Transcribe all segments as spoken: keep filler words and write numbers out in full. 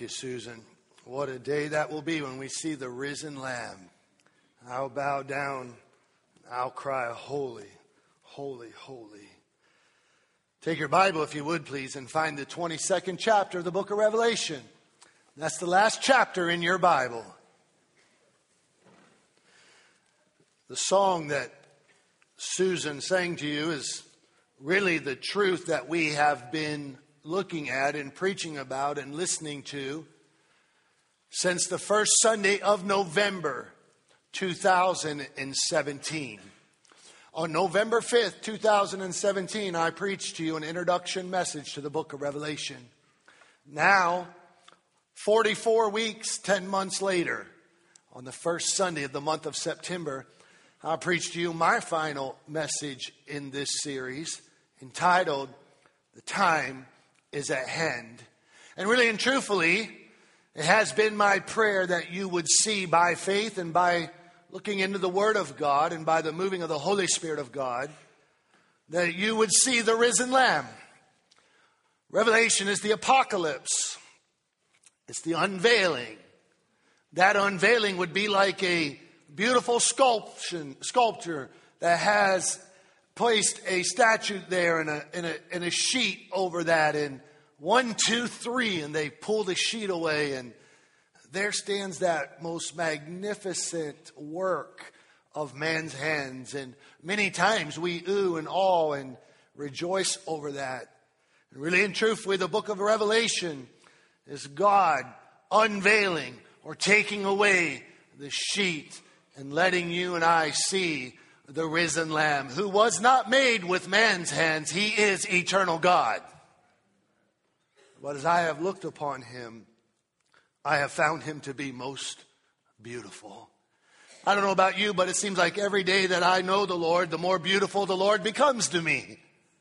you, Susan. What a day that will be when we see the risen Lamb. I'll bow down. I'll cry, holy, holy, holy. Take your Bible, if you would, please, and find the twenty-second chapter of the book of Revelation. That's the last chapter in your Bible. The song that Susan sang to you is really the truth that we have been looking at and preaching about and listening to since the first Sunday of November two thousand seventeen. On November fifth, two thousand seventeen, I preached to you an introduction message to the book of Revelation. Now, forty-four weeks, ten months later, on the first Sunday of the month of September, I'll preach to you my final message in this series, entitled, The Time is at Hand. And really and truthfully, it has been my prayer that you would see by faith and by looking into the Word of God and by the moving of the Holy Spirit of God, that you would see the risen Lamb. Revelation is the apocalypse. It's the unveiling. That unveiling would be like a beautiful sculpture, sculpture that has placed a statue there and a, and, a, and a sheet over that, and one, two, three, and they pull the sheet away, and there stands that most magnificent work of man's hands. And many times we ooh and awe and rejoice over that. And really and truthfully, the book of Revelation is God unveiling or taking away the sheet and letting you and I see the risen Lamb, who was not made with man's hands. He is eternal God. But as I have looked upon him, I have found him to be most beautiful. I don't know about you, but it seems like every day that I know the Lord, the more beautiful the Lord becomes to me.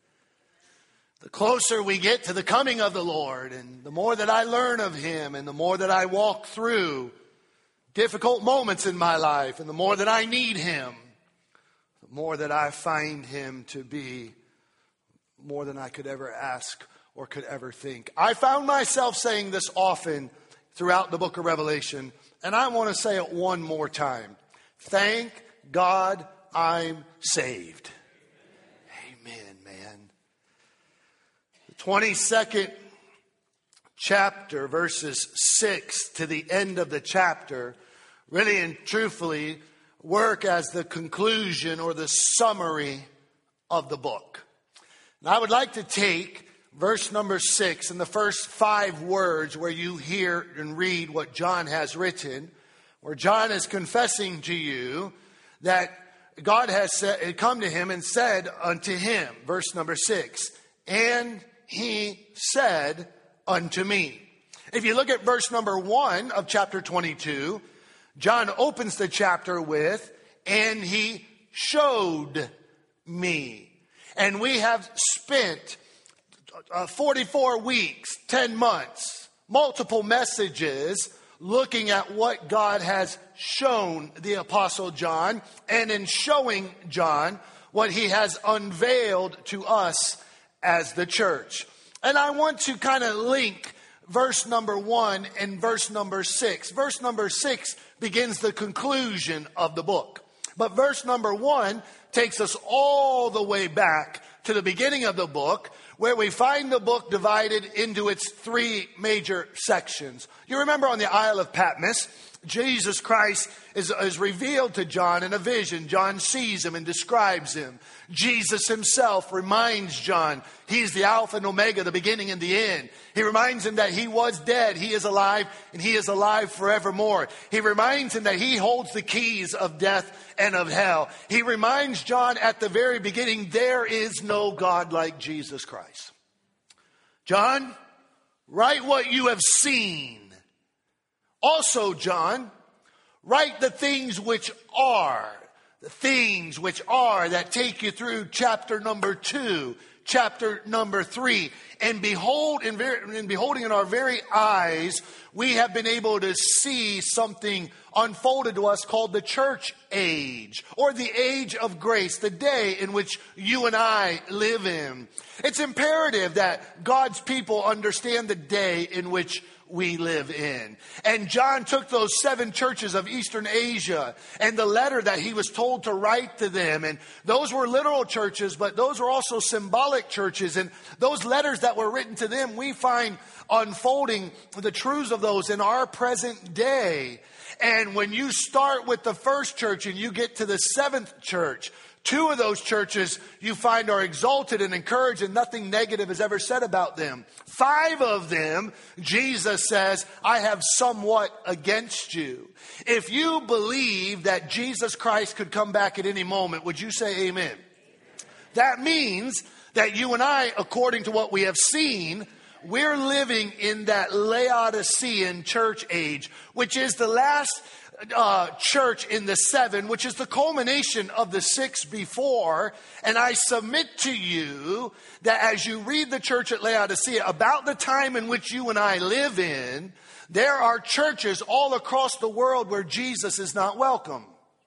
The closer we get to the coming of the Lord, and the more that I learn of him, and the more that I walk through difficult moments in my life, and the more that I need him, the more that I find him to be more than I could ever ask or could ever think. I found myself saying this often throughout the book of Revelation, and I want to say it one more time. Thank God I'm saved. Amen, man. The twenty-second chapter, verses six to the end of the chapter, really and truthfully work as the conclusion or the summary of the book. And I would like to take verse number six and the first five words where you hear and read what John has written, where John is confessing to you that God has said, come to him and said unto him, verse number six, and he said unto me. If you look at verse number one of chapter twenty-two, John opens the chapter with, and he showed me. And we have spent uh, forty-four weeks, ten months, multiple messages looking at what God has shown the Apostle John, and in showing John what he has unveiled to us as the church. And I want to kind of link verse number one and verse number six. Verse number six begins the conclusion of the book. But verse number one takes us all the way back to the beginning of the book, where we find the book divided into its three major sections. You remember on the Isle of Patmos, Jesus Christ is, is revealed to John in a vision. John sees him and describes him. Jesus himself reminds John he's the Alpha and Omega, the beginning and the end. He reminds him that he was dead, he is alive, and he is alive forevermore. He reminds him that he holds the keys of death and of hell. He reminds John at the very beginning, there is no God like Jesus Christ. John, write what you have seen. Also, John, write the things which are, the things which are that take you through chapter number two, chapter number three. And behold, in, ver- in beholding in our very eyes, we have been able to see something unfolded to us called the church age, or the age of grace, the day in which you and I live in. It's imperative that God's people understand the day in which we live in. And John took those seven churches of Eastern Asia and the letter that he was told to write to them. And those were literal churches, but those were also symbolic churches. And those letters that were written to them, we find unfolding the truths of those in our present day. And when you start with the first church and you get to the seventh church, two of those churches you find are exalted and encouraged, and nothing negative is ever said about them. Five of them, Jesus says, I have somewhat against you. If you believe that Jesus Christ could come back at any moment, would you say amen? That means that you and I, according to what we have seen, we're living in that Laodicean church age, which is the last uh, church in the seven, which is the culmination of the six before. And I submit to you that as you read the church at Laodicea, about the time in which you and I live in, there are churches all across the world where Jesus is not welcome.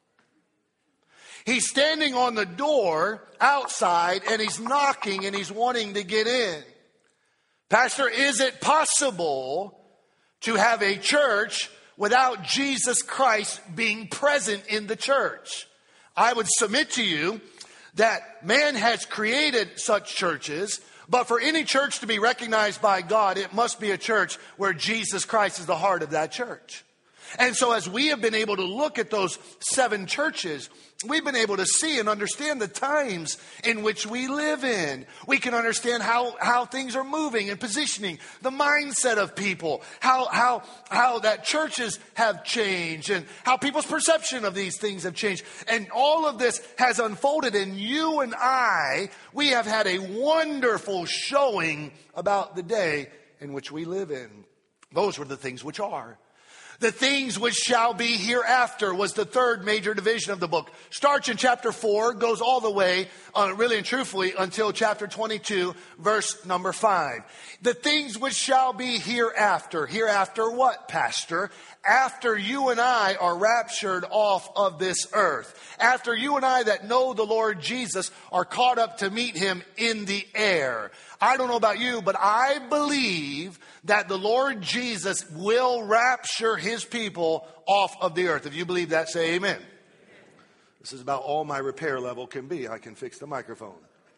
He's standing on the door outside and he's knocking and he's wanting to get in. Pastor, is it possible to have a church without Jesus Christ being present in the church? I would submit to you that man has created such churches, but for any church to be recognized by God, it must be a church where Jesus Christ is the heart of that church. And so as we have been able to look at those seven churches, we've been able to see and understand the times in which we live in. We can understand how, how things are moving and positioning, the mindset of people, how, how, how that churches have changed and how people's perception of these things have changed. And all of this has unfolded, and you and I, we have had a wonderful showing about the day in which we live in. Those were the things which are. The things which shall be hereafter was the third major division of the book. Starts in chapter four, goes all the way, uh, really and truthfully, until chapter twenty-two, verse number five. The things which shall be hereafter. Hereafter what, Pastor? After you and I are raptured off of this earth. After you and I that know the Lord Jesus are caught up to meet him in the air. I don't know about you, but I believe that the Lord Jesus will rapture his people off of the earth. If you believe that, say amen. This is about all my repair level can be. I can fix the microphone.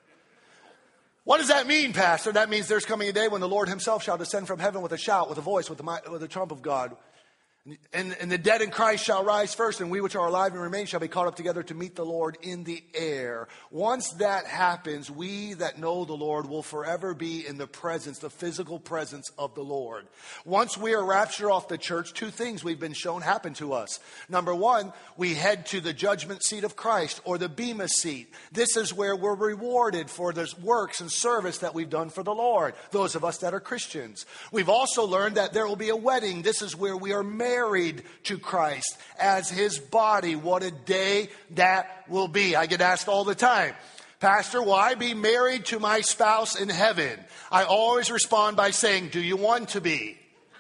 What does that mean, Pastor? That means there's coming a day when the Lord himself shall descend from heaven with a shout, with a voice, with the, with the trump of God. And, and the dead in Christ shall rise first, and we which are alive and remain shall be caught up together to meet the Lord in the air. Once that happens, we that know the Lord will forever be in the presence, the physical presence of the Lord. Once we are raptured off the church, two things we've been shown happen to us. Number one, we head to the judgment seat of Christ, or the Bema seat. This is where we're rewarded for the works and service that we've done for the Lord, those of us that are Christians. We've also learned that there will be a wedding. This is where we are married. Married to Christ as his body. What a day that will be. I get asked all the time, Pastor, will I be married to my spouse in heaven? I always respond by saying, do you want to be?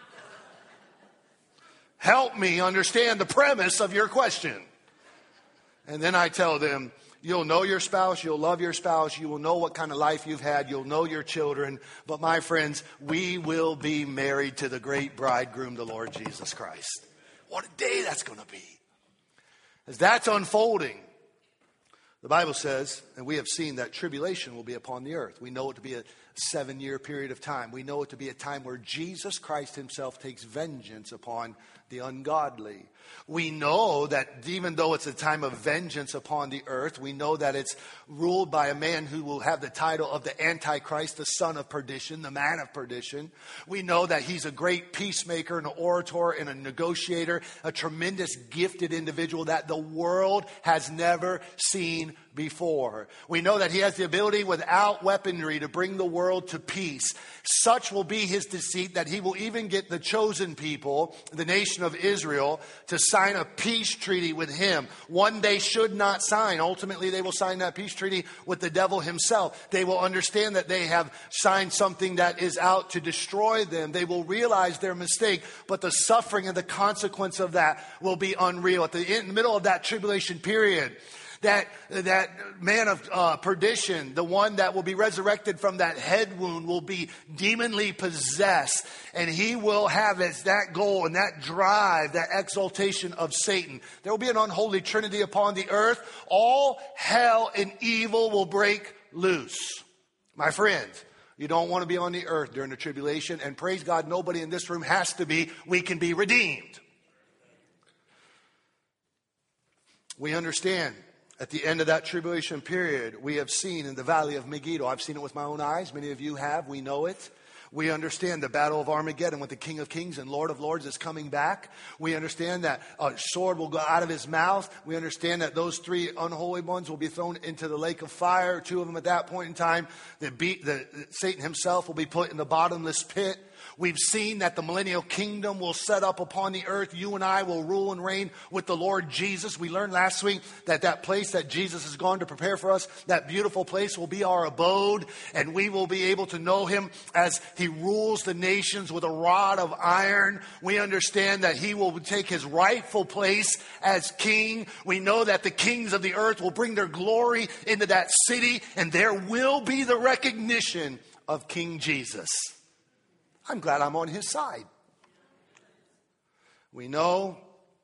Help me understand the premise of your question. And then I tell them, you'll know your spouse, you'll love your spouse, you will know what kind of life you've had, you'll know your children. But my friends, we will be married to the great bridegroom, the Lord Jesus Christ. What a day that's going to be. As that's unfolding, the Bible says, and we have seen that tribulation will be upon the earth. We know it to be a seven-year period of time. We know it to be a time where Jesus Christ himself takes vengeance upon the ungodly. We know that even though it's a time of vengeance upon the earth, we know that it's ruled by a man who will have the title of the Antichrist, the son of perdition, the man of perdition. We know that he's a great peacemaker, an orator, and a negotiator, a tremendous gifted individual that the world has never seen before. We know that he has the ability without weaponry to bring the world to peace. Such will be his deceit that he will even get the chosen people, the nation nation of Israel to sign a peace treaty with him. One they should not sign. Ultimately, they will sign that peace treaty with the devil himself. They will understand that they have signed something that is out to destroy them. They will realize their mistake, but the suffering and the consequence of that will be unreal. At the, in the middle of that tribulation period, That that man of uh, perdition, the one that will be resurrected from that head wound, will be demonly possessed. And he will have as that goal and that drive, that exaltation of Satan. There will be an unholy trinity upon the earth. All hell and evil will break loose. My friends, you don't want to be on the earth during the tribulation. And praise God, nobody in this room has to be. We can be redeemed. We understand. At the end of that tribulation period, we have seen in the valley of Megiddo. I've seen it with my own eyes. Many of you have. We know it. We understand the battle of Armageddon when the King of Kings and Lord of Lords is coming back. We understand that a sword will go out of his mouth. We understand that those three unholy ones will be thrown into the lake of fire. Two of them at that point in time. The, be- the Satan himself will be put in the bottomless pit. We've seen that the millennial kingdom will set up upon the earth. You and I will rule and reign with the Lord Jesus. We learned last week that that place that Jesus has gone to prepare for us, that beautiful place will be our abode, and we will be able to know him as he rules the nations with a rod of iron. We understand that he will take his rightful place as king. We know that the kings of the earth will bring their glory into that city, and there will be the recognition of King Jesus. I'm glad I'm on his side. We know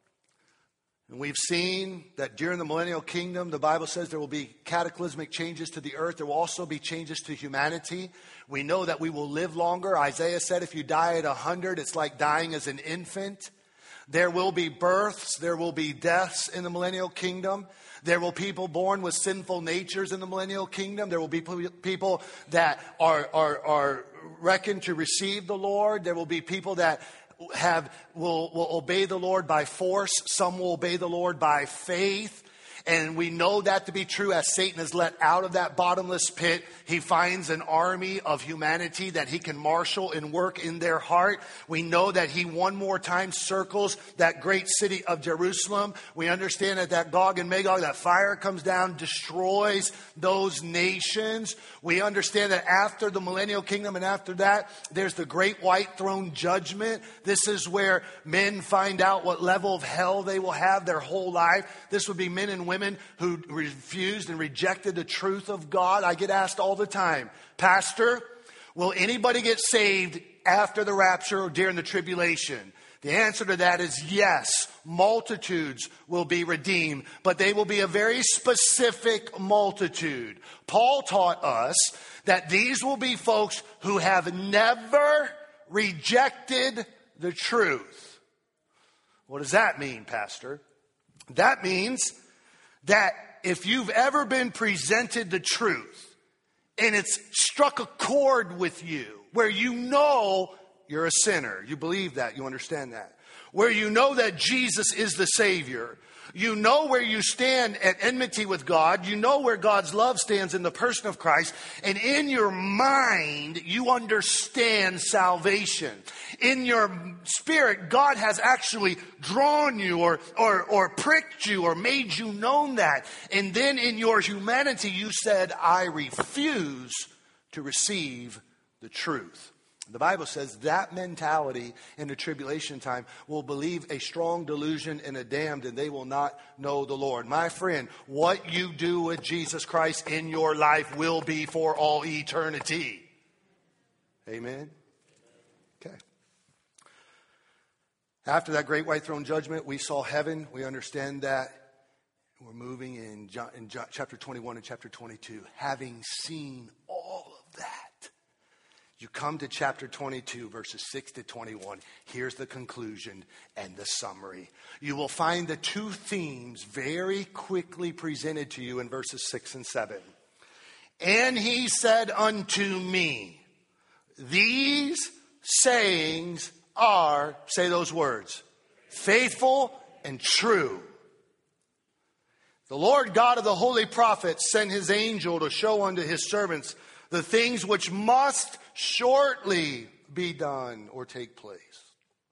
and we've seen that during the millennial kingdom, the Bible says there will be cataclysmic changes to the earth. There will also be changes to humanity. We know that we will live longer. Isaiah said if you die at one hundred, it's like dying as an infant. There will be births. There will be deaths in the millennial kingdom. There will be people born with sinful natures in the millennial kingdom. There will be people that are, are, are reckoned to receive the Lord. There will be people that have will, will obey the Lord by force. Some will obey the Lord by faith. And we know that to be true as Satan is let out of that bottomless pit. He finds an army of humanity that he can marshal and work in their heart. We know that he one more time circles that great city of Jerusalem. We understand that that Gog and Magog, that fire comes down, destroys those nations. We understand that after the millennial kingdom and after that, there's the great white throne judgment. This is where men find out what level of hell they will have their whole life. This would be men and women Women who refused and rejected the truth of God. I get asked all the time, Pastor, will anybody get saved after the rapture or during the tribulation? The answer to that is yes. Multitudes will be redeemed, but they will be a very specific multitude. Paul taught us that these will be folks who have never rejected the truth. What does that mean, Pastor? That means that if you've ever been presented the truth and it's struck a chord with you where you know you're a sinner, you believe that, you understand that, where you know that Jesus is the Savior, you know where you stand at enmity with God, you know where God's love stands in the person of Christ, and in your mind you understand salvation. In your spirit, God has actually drawn you or, or, or pricked you or made you known that. And then in your humanity you said, I refuse to receive the truth. The Bible says that mentality in the tribulation time will believe a strong delusion and a damned, and they will not know the Lord. My friend, what you do with Jesus Christ in your life will be for all eternity. Amen? Okay. After that great white throne judgment, we saw heaven. We understand that. We're moving in, John, in John, chapter twenty-one and chapter twenty-two. Having seen all of that, you come to chapter twenty-two, verses six to twenty-one. Here's the conclusion and the summary. You will find the two themes very quickly presented to you in verses six and seven. And he said unto me, these sayings are, say those words, faithful and true. The Lord God of the holy prophets sent his angel to show unto his servants the things which must shortly be done or take place.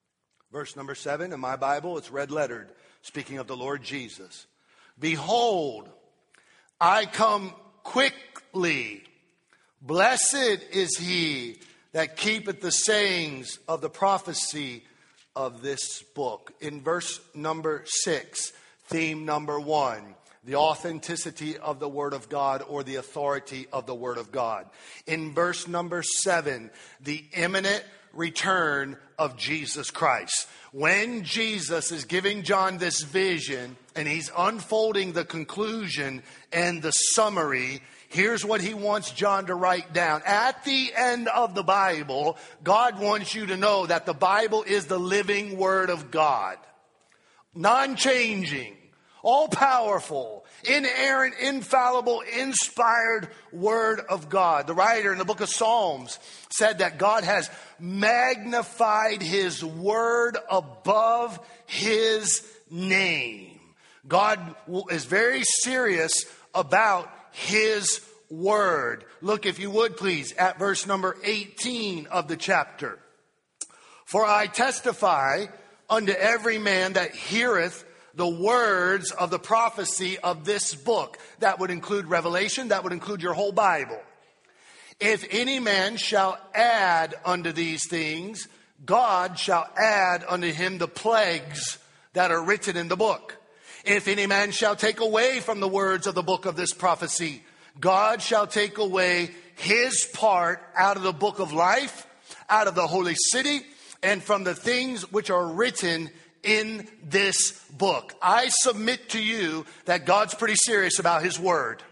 Verse number seven, in my Bible, it's red lettered, speaking of the Lord Jesus. Behold, I come quickly. Blessed is he that keepeth the sayings of the prophecy of this book. In verse number six, theme number one, the authenticity of the Word of God, or the authority of the Word of God. In verse number seven, the imminent return of Jesus Christ. When Jesus is giving John this vision and he's unfolding the conclusion and the summary, here's what he wants John to write down. At the end of the Bible, God wants you to know that the Bible is the living Word of God. Non-changing, all-powerful, inerrant, infallible, inspired Word of God. The writer in the book of Psalms said that God has magnified His Word above His name. God is very serious about His Word. Look, if you would please, at verse number eighteen of the chapter. For I testify unto every man that heareth the words of the prophecy of this book. That would include Revelation. That would include your whole Bible. If any man shall add unto these things, God shall add unto him the plagues that are written in the book. If any man shall take away from the words of the book of this prophecy, God shall take away his part out of the book of life, out of the holy city, and from the things which are written in this book. I submit to you that God's pretty serious about His Word.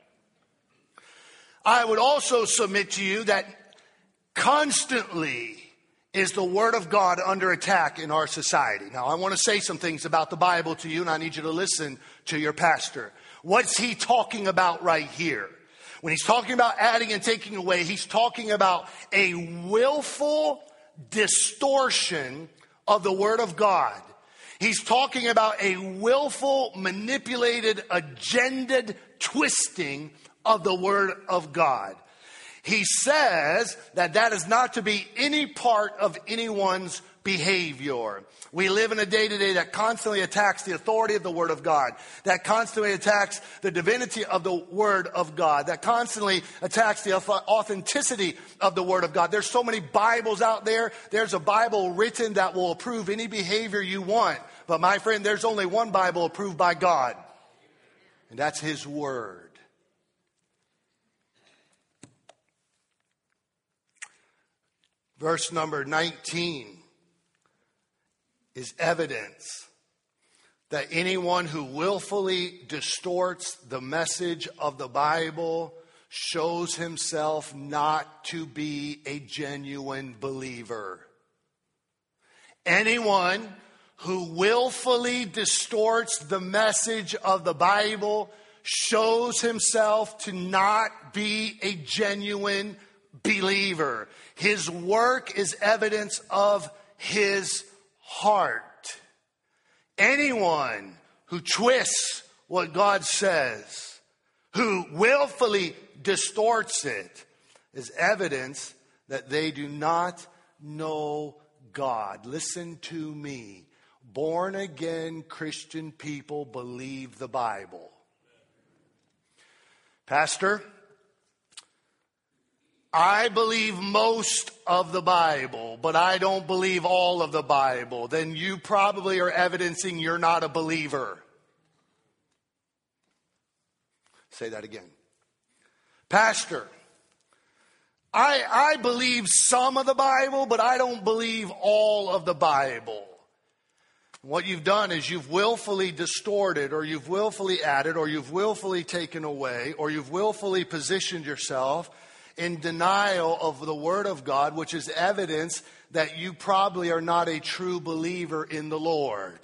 I would also submit to you that constantly is the Word of God under attack in our society. Now, I want to say some things about the Bible to you, and I need you to listen to your pastor. What's he talking about right here? When he's talking about adding and taking away, he's talking about a willful distortion of the Word of God. He's talking about a willful, manipulated, agendaed twisting of the Word of God. He says that that is not to be any part of anyone's behavior. We live in a day today that constantly attacks the authority of the Word of God, that constantly attacks the divinity of the Word of God, that constantly attacks the authenticity of the Word of God. There's so many Bibles out there. There's a Bible written that will approve any behavior you want. But my friend, there's only one Bible approved by God, and that's His Word. Verse number nineteen is evidence that anyone who willfully distorts the message of the Bible shows himself not to be a genuine believer. Anyone who willfully distorts the message of the Bible shows himself to not be a genuine believer. His work is evidence of his heart. Anyone who twists what God says, who willfully distorts it, is evidence that they do not know God. Listen to me. Born again Christian people believe the Bible. Pastor, I believe most of the Bible, but I don't believe all of the Bible. Then you probably are evidencing you're not a believer. Say that again. Pastor, I, I believe some of the Bible, but I don't believe all of the Bible. What you've done is you've willfully distorted, or you've willfully added, or you've willfully taken away, or you've willfully positioned yourself in denial of the Word of God, which is evidence that you probably are not a true believer in the Lord.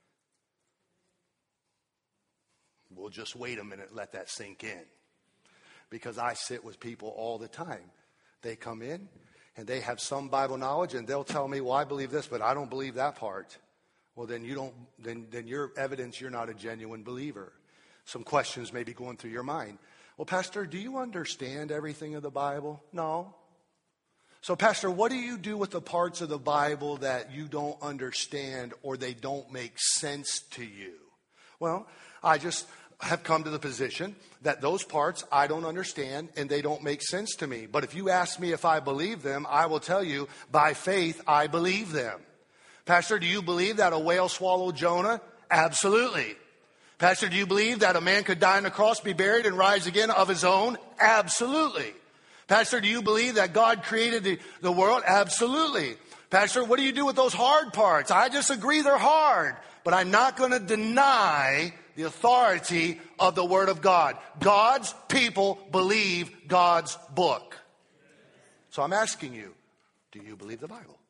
We'll just wait a minute and let that sink in. Because I sit with people all the time. They come in and they have some Bible knowledge and they'll tell me, well, I believe this, but I don't believe that part. Well, then you don't, then, then you're evidence you're not a genuine believer. Some questions may be going through your mind. Well, Pastor, do you understand everything of the Bible? No. So, Pastor, what do you do with the parts of the Bible that you don't understand or they don't make sense to you? Well, I just have come to the position that those parts I don't understand and they don't make sense to me. But if you ask me if I believe them, I will tell you by faith I believe them. Pastor, do you believe that a whale swallowed Jonah? Absolutely. Pastor, do you believe that a man could die on the cross, be buried, and rise again of his own? Absolutely. Pastor, do you believe that God created the, the world? Absolutely. Pastor, what do you do with those hard parts? I just agree they're hard, but I'm not going to deny the authority of the Word of God. God's people believe God's book. So I'm asking you, do you believe the Bible?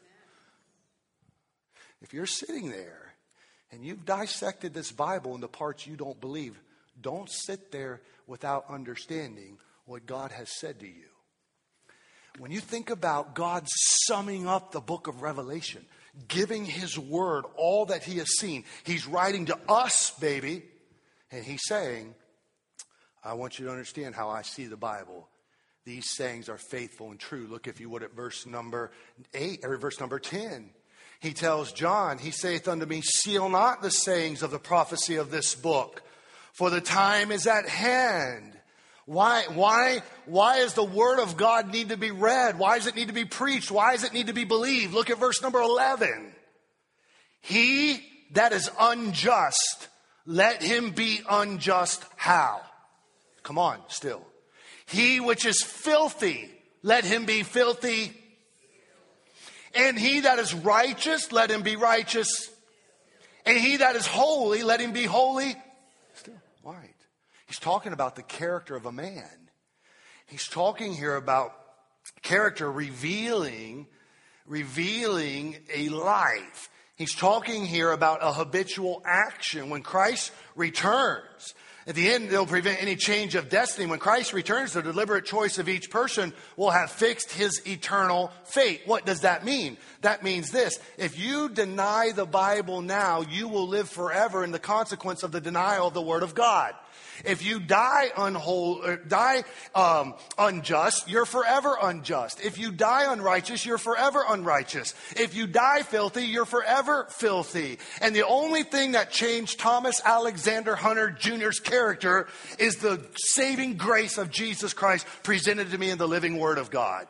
If you're sitting there and you've dissected this Bible in the parts you don't believe, don't sit there without understanding what God has said to you. When you think about God summing up the book of Revelation, giving his word, all that he has seen, he's writing to us, baby, and he's saying, I want you to understand how I see the Bible. These sayings are faithful and true. Look, if you would, at verse number eight, or verse number ten. He tells John, he saith unto me, seal not the sayings of the prophecy of this book, for the time is at hand. Why, why, why does the word of God need to be read? Why does it need to be preached? Why does it need to be believed? Look at verse number eleven. He that is unjust, let him be unjust how? Come on, still. He which is filthy, let him be filthy. And he that is righteous, let him be righteous. And he that is holy, let him be holy. Still, right. He's talking about the character of a man. He's talking here about character revealing, revealing a life. He's talking here about a habitual action. When Christ returns, at the end, they'll prevent any change of destiny. When Christ returns, the deliberate choice of each person will have fixed his eternal fate. What does that mean? That means this. If you deny the Bible now, you will live forever in the consequence of the denial of the Word of God. If you die unholy, die um, unjust, you're forever unjust. If you die unrighteous, you're forever unrighteous. If you die filthy, you're forever filthy. And the only thing that changed Thomas Alexander Hunter Junior's character is the saving grace of Jesus Christ presented to me in the living Word of God.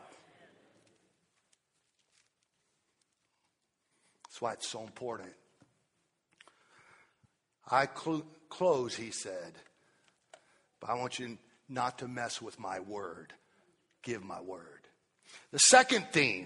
That's why it's so important. I cl- close, he said. But I want you not to mess with my word. Give my word. The second theme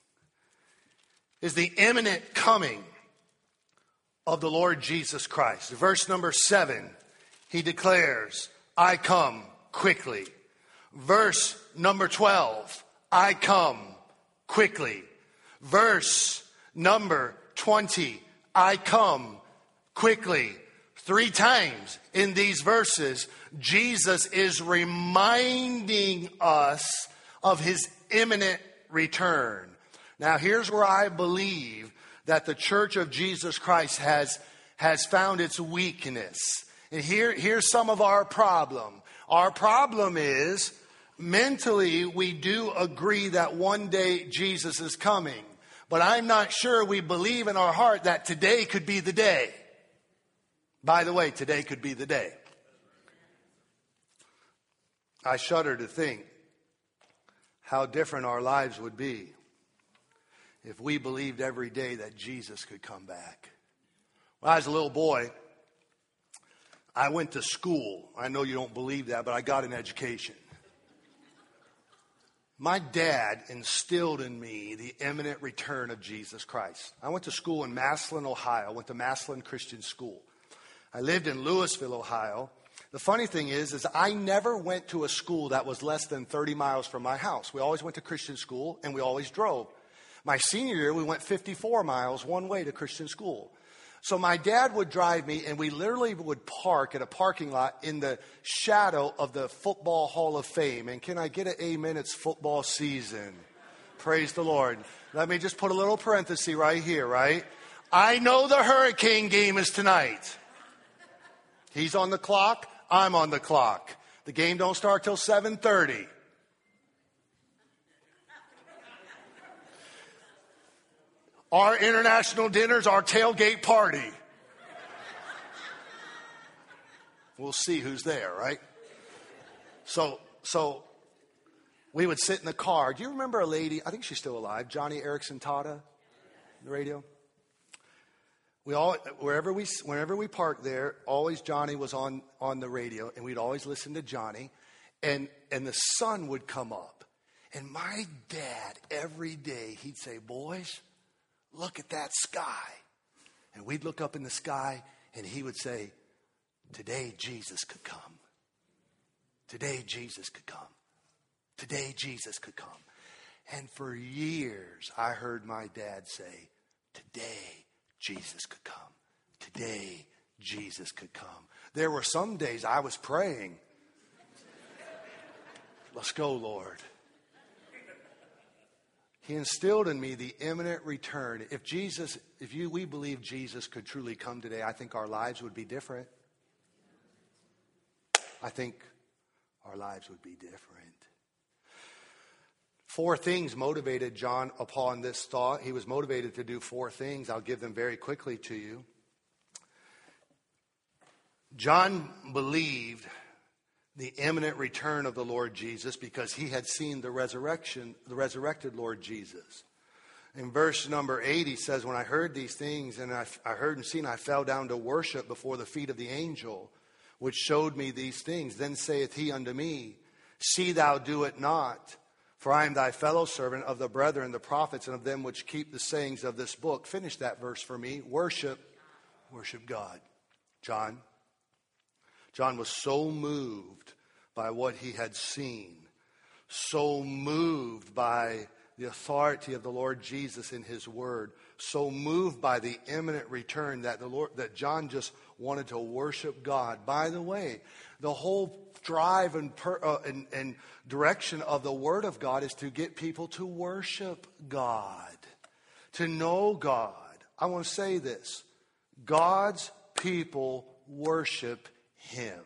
is the imminent coming of the Lord Jesus Christ. Verse number seven, he declares, I come quickly. Verse number twelve, I come quickly. Verse number twenty, I come quickly. Three times in these verses, Jesus is reminding us of his imminent return. Now, here's where I believe that the Church of Jesus Christ has, has found its weakness. And here, here's some of our problem. Our problem is, mentally, we do agree that one day Jesus is coming. But I'm not sure we believe in our heart that today could be the day. By the way, today could be the day. I shudder to think how different our lives would be if we believed every day that Jesus could come back. When I was a little boy, I went to school. I know you don't believe that, but I got an education. My dad instilled in me the imminent return of Jesus Christ. I went to school in Massillon, Ohio. I went to Massillon Christian School. I lived in Louisville, Ohio. The funny thing is, is I never went to a school that was less than thirty miles from my house. We always went to Christian school, and we always drove. My senior year, we went fifty-four miles one way to Christian school. So my dad would drive me, and we literally would park at a parking lot in the shadow of the Football Hall of Fame. And can I get an amen? It's football season. Praise the Lord. Let me just put a little parenthesis right here, right? I know the Hurricane game is tonight. He's on the clock. I'm on the clock. The game don't start till seven thirty. Our international dinners, our tailgate party. We'll see who's there, right? So, so we would sit in the car. Do you remember a lady? I think she's still alive. Johnny Erickson Tata, the radio. We all, wherever we, whenever we parked there, always Johnny was on, on the radio, and we'd always listen to Johnny, and and the sun would come up, and my dad every day he'd say, "Boys, look at that sky," and we'd look up in the sky, and he would say, "Today Jesus could come. Today Jesus could come. Today Jesus could come." And for years, I heard my dad say, "Today Jesus could come. Today Jesus could come." There were some days I was praying, "Let's go, Lord." He instilled in me the imminent return. If Jesus, if you, we believe Jesus could truly come today, I think our lives would be different. I think our lives would be different. Four things motivated John upon this thought. He was motivated to do four things. I'll give them very quickly to you. John believed the imminent return of the Lord Jesus because he had seen the resurrection, the resurrected Lord Jesus. In verse number eight, he says, "When I heard these things, and I, I heard and seen, I fell down to worship before the feet of the angel, which showed me these things. Then saith he unto me, See thou do it not. For I am thy fellow servant of the brethren, the prophets, and of them which keep the sayings of this book." Finish that verse for me. Worship, worship God. John. John was so moved by what he had seen, so moved by the authority of the Lord Jesus in his word, so moved by the imminent return that the Lord, that John just wanted to worship God. By the way, the whole drive and, per, uh, and, and direction of the Word of God is to get people to worship God, to know God. I want to say this. God's people worship Him.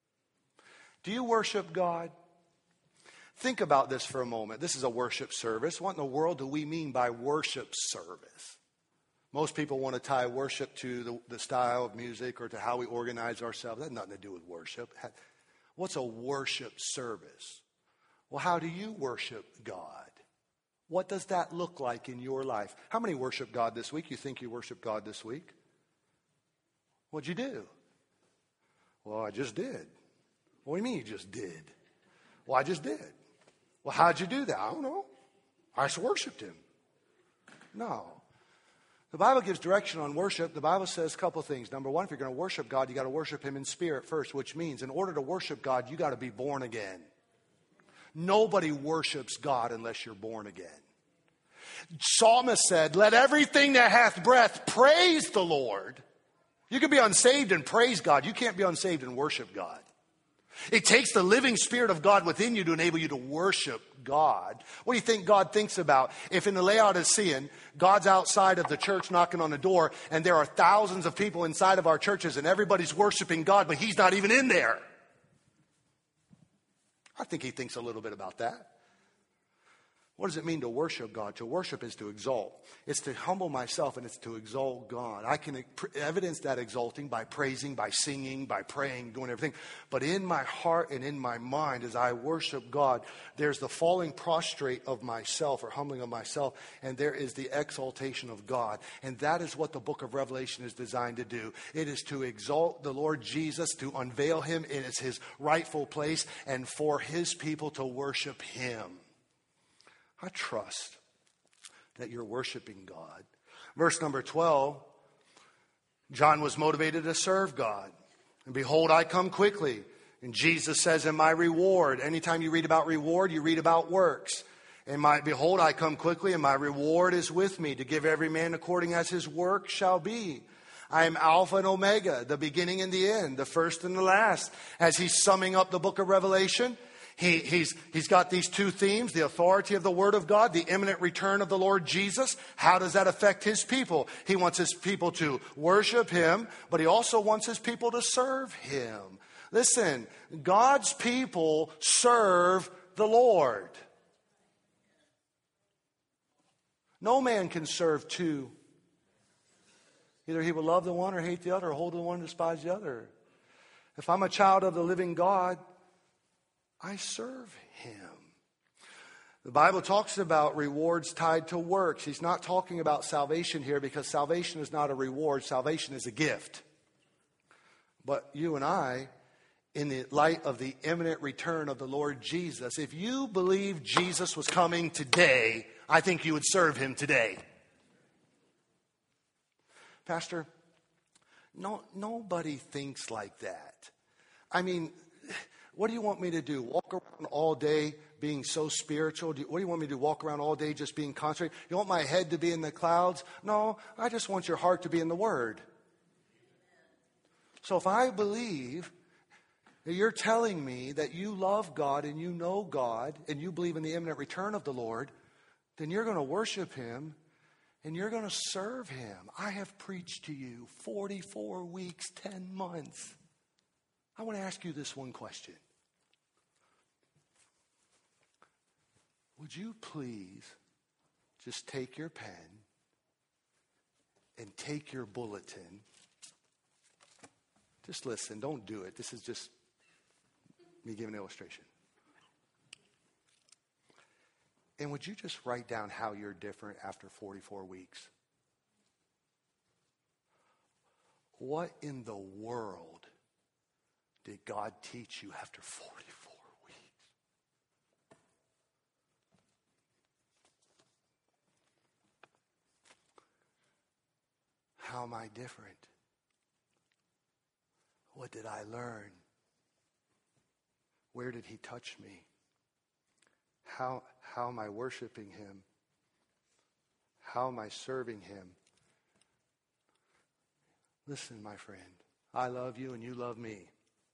Do you worship God? Think about this for a moment. This is a worship service. What in the world do we mean by worship service? Most people want to tie worship to the, the style of music or to how we organize ourselves. That has nothing to do with worship. What's a worship service? Well, how do you worship God? What does that look like in your life? How many worship God this week? You think you worship God this week? What'd you do? Well, I just did. What do you mean you just did? Well, I just did. Well, how'd you do that? I don't know. I just worshiped Him. No. The Bible gives direction on worship. The Bible says a couple of things. Number one, if you're going to worship God, you got to worship Him in spirit first, which means in order to worship God, you got to be born again. Nobody worships God unless you're born again. Psalmist said, "Let everything that hath breath praise the Lord." You can be unsaved and praise God. You can't be unsaved and worship God. It takes the living Spirit of God within you to enable you to worship God. What do you think God thinks about if in the Laodicean, God's outside of the church knocking on the door, and there are thousands of people inside of our churches and everybody's worshiping God, but He's not even in there? I think He thinks a little bit about that. What does it mean to worship God? To worship is to exalt. It's to humble myself and it's to exalt God. I can evidence that exalting by praising, by singing, by praying, doing everything. But in my heart and in my mind, as I worship God, there's the falling prostrate of myself or humbling of myself, and there is the exaltation of God. And that is what the book of Revelation is designed to do. It is to exalt the Lord Jesus, to unveil Him in His rightful place, and for His people to worship Him. I trust that you're worshiping God. Verse number twelve, John was motivated to serve God. And behold, I come quickly. And Jesus says, "In my reward." Anytime you read about reward, you read about works. And my, behold, I come quickly, and my reward is with me, to give every man according as his work shall be. I am Alpha and Omega, the beginning and the end, the first and the last. As he's summing up the book of Revelation, He, he's, he's got these two themes, the authority of the Word of God, the imminent return of the Lord Jesus. How does that affect His people? He wants His people to worship Him, but He also wants His people to serve Him. Listen, God's people serve the Lord. No man can serve two. Either he will love the one or hate the other, or hold the one and despise the other. If I'm a child of the living God, I serve him. The Bible talks about rewards tied to works. He's not talking about salvation here, because salvation is not a reward. Salvation is a gift. But you and I, in the light of the imminent return of the Lord Jesus, if you believe Jesus was coming today, I think you would serve him today. Pastor, no, nobody thinks like that. I mean, what do you want me to do? Walk around all day being so spiritual? Do you, what do you want me to do? Walk around all day just being concentrated? You want my head to be in the clouds? No, I just want your heart to be in the Word. So if I believe that you're telling me that you love God and you know God and you believe in the imminent return of the Lord, then you're going to worship him and you're going to serve him. I have preached to you forty-four weeks, ten months. I want to ask you this one question. Would you please just take your pen and take your bulletin? Just listen. Don't do it. This is just me giving an illustration. And would you just write down how you're different after forty-four weeks? What in the world did God teach you after forty-four weeks? How am I different? What did I learn? Where did he touch me? How, how am I worshiping him? How am I serving him? Listen, my friend, I love you and you love me.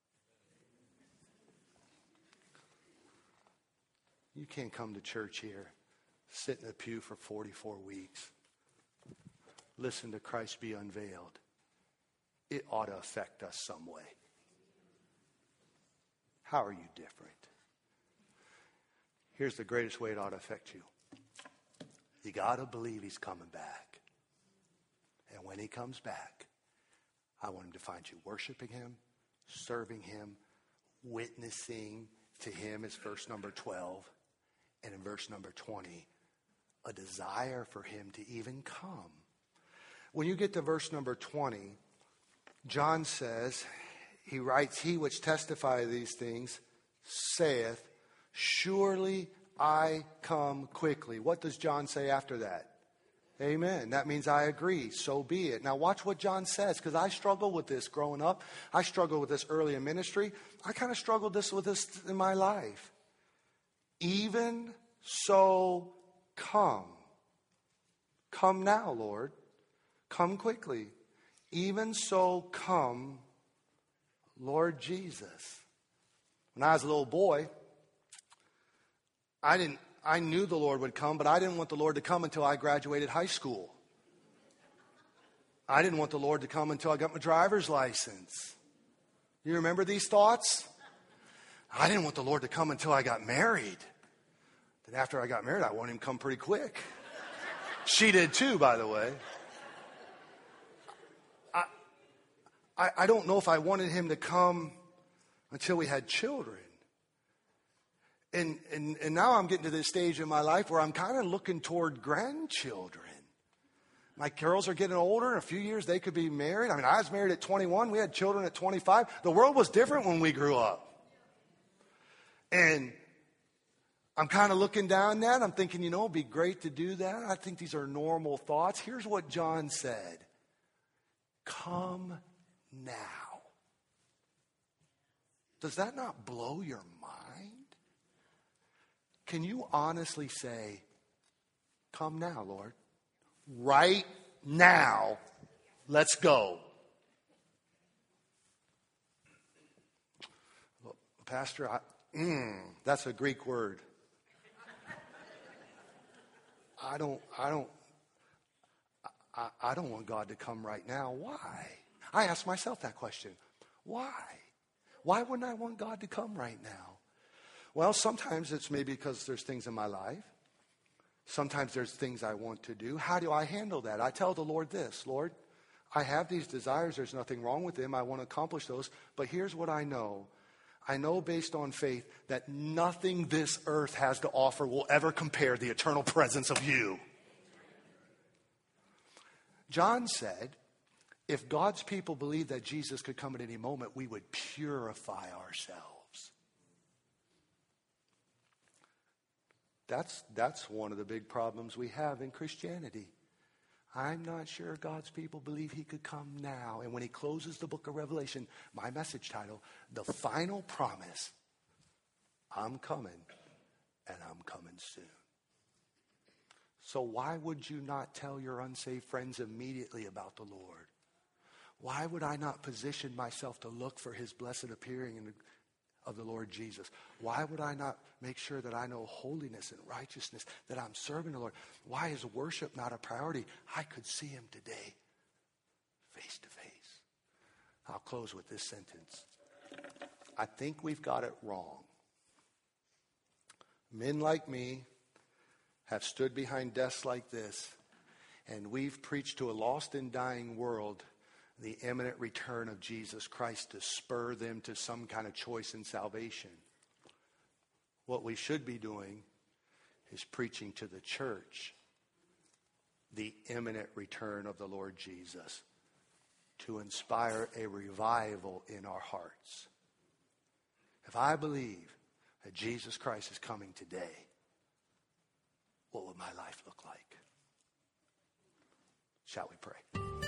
You can't come to church here, sit in a pew for forty-four weeks, listen to Christ be unveiled. It ought to affect us some way. How are you different? Here's the greatest way it ought to affect you. You got to believe he's coming back. And when he comes back, I want him to find you worshiping him, serving him, witnessing to him is verse number twelve. And in verse number twenty, a desire for him to even come. When you get to verse number twenty, John says, he writes, he which testify these things saith, surely I come quickly. What does John say after that? Amen. That means I agree. So be it. Now watch what John says, because I struggled with this growing up. I struggled with this early in ministry. I kind of struggled this with this in my life. Even so come. Come now, Lord. Come quickly. Even so come, Lord Jesus. When I was a little boy, I didn't I knew the Lord would come, but I didn't want the Lord to come until I graduated high school. I didn't want the Lord to come until I got my driver's license. You remember these thoughts? I didn't want the Lord to come until I got married. Then after I got married, I wanted him to come pretty quick. She did too, by the way. I, I, I don't know if I wanted him to come until we had children. And, and and now I'm getting to this stage in my life where I'm kind of looking toward grandchildren. My girls are getting older. In a few years, they could be married. I mean, I was married at twenty-one. We had children at twenty-five. The world was different when we grew up. And I'm kind of looking down that. I'm thinking, you know, it'd be great to do that. I think these are normal thoughts. Here's what John said. Come now. Does that not blow your mind? Can you honestly say, come now, Lord? Right now, let's go. Well, Pastor, I, mm, that's a Greek word. I don't, I don't, I, I don't want God to come right now. Why? I ask myself that question. Why? Why wouldn't I want God to come right now? Well, sometimes it's maybe because there's things in my life. Sometimes there's things I want to do. How do I handle that? I tell the Lord this, Lord, I have these desires. There's nothing wrong with them. I want to accomplish those. But here's what I know. I know based on faith that nothing this earth has to offer will ever compare the eternal presence of you. John said, if God's people believed that Jesus could come at any moment, we would purify ourselves. That's, that's one of the big problems we have in Christianity. I'm not sure God's people believe he could come now. And when he closes the book of Revelation, my message title, the final promise, I'm coming and I'm coming soon. So why would you not tell your unsaved friends immediately about the Lord? Why would I not position myself to look for his blessed appearing in the, of the Lord Jesus? Why would I not make sure that I know holiness and righteousness, that I'm serving the Lord? Why is worship not a priority? I could see him today, face to face. I'll close with this sentence. I think we've got it wrong. Men like me have stood behind desks like this, and we've preached to a lost and dying world the imminent return of Jesus Christ to spur them to some kind of choice in salvation. What we should be doing is preaching to the church the imminent return of the Lord Jesus to inspire a revival in our hearts. If I believe that Jesus Christ is coming today, what would my life look like? Shall we pray?